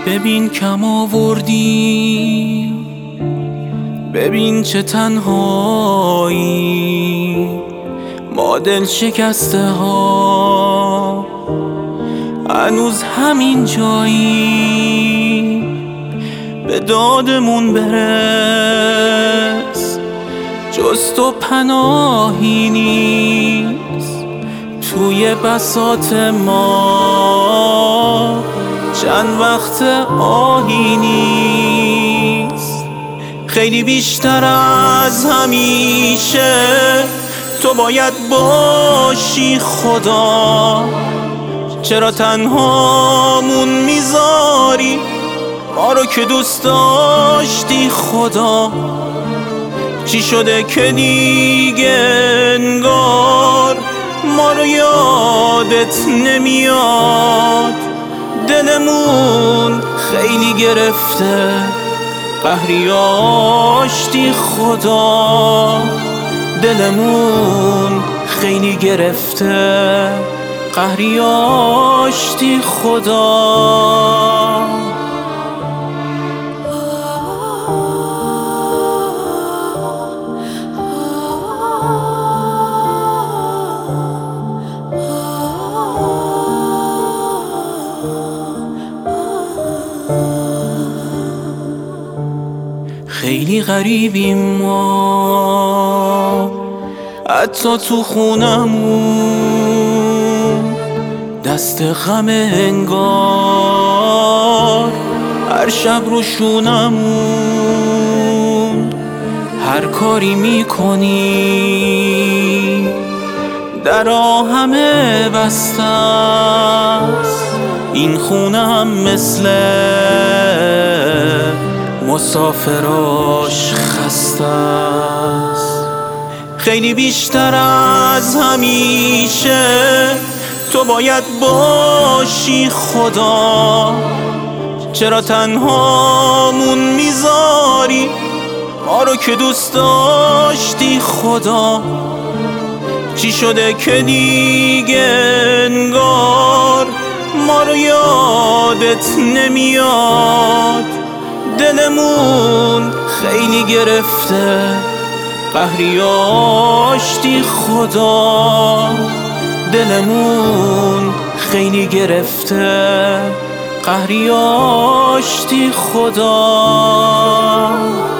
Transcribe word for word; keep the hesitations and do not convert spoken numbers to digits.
ببین کم آوردی، ببین چه تنهایی، ما دل شکسته ها هنوز همین جایی. به دادمون برس، جز تو پناهی نیست. توی بساط ما چند وقت آهی نیست. خیلی بیشتر از همیشه تو باید باشی خدا. چرا تنهامون میذاری ما رو که دوست داشتی خدا؟ چی شده که دیگه انگار ما رو یادت نمیاد؟ دلمون خیلی گرفته، قهری آشتی خدا. دلمون خیلی گرفته، قهری آشتی خدا. خیلی غریبیم ما، حتی تو خونمون دست غم انگار هر شب رو شونمون. هر کاری میکنی درا همه بسته است، این خونه هم مثل مسافراش خسته است. خیلی بیشتر از همیشه تو باید باشی خدا. چرا تنهامون میذاری ما رو که دوست داشتی خدا؟ چی شده که دیگه انگار ما رو یادت نمیاد؟ دلمون خیلی گرفته، قهری آشتی خدا. دلمون خیلی گرفته، قهری آشتی خدا.